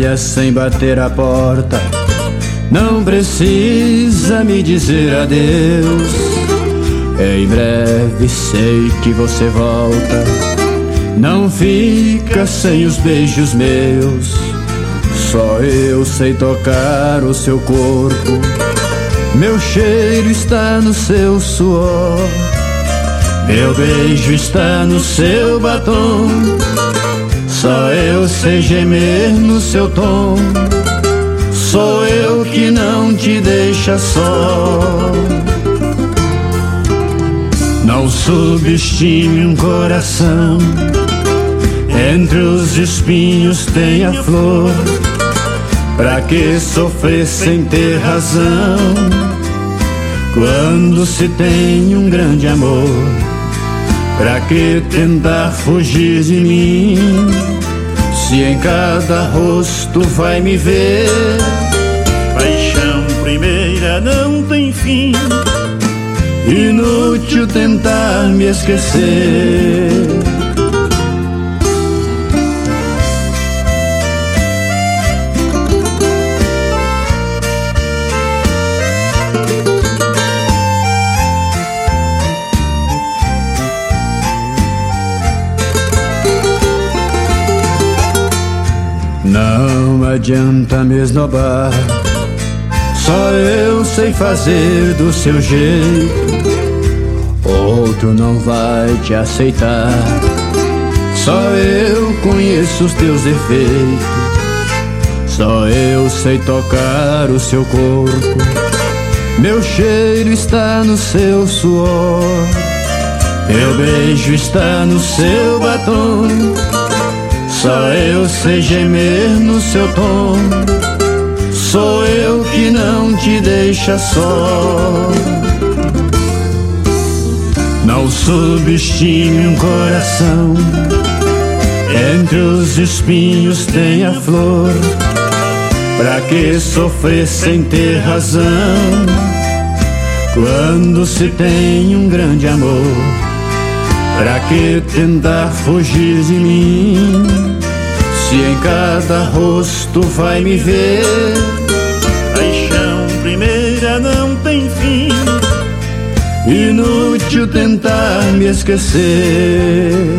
velha sem bater a porta, não precisa me dizer adeus. Em breve sei que você volta, não fica sem os beijos meus. Só eu sei tocar o seu corpo, meu cheiro está no seu suor, meu beijo está no seu batom. Só eu sei gemer no seu tom, sou eu que não te deixa só. Não subestime um coração, entre os espinhos tem a flor. Pra que sofrer sem ter razão, quando se tem um grande amor? Pra que tentar fugir de mim, se em cada rosto vai me ver? Paixão primeira não tem fim, inútil tentar me esquecer. Não adianta me esnobar, só eu sei fazer do seu jeito, outro não vai te aceitar. Só eu conheço os teus defeitos, só eu sei tocar o seu corpo, meu cheiro está no seu suor, meu beijo está no seu batom. Só eu sei gemer no seu tom, sou eu que não te deixa só. Não subestime um coração, entre os espinhos tem a flor. Pra que sofrer sem ter razão, quando se tem um grande amor? Pra que tentar fugir de mim, se em cada rosto vai me ver? Paixão primeira não tem fim, inútil tentar me esquecer.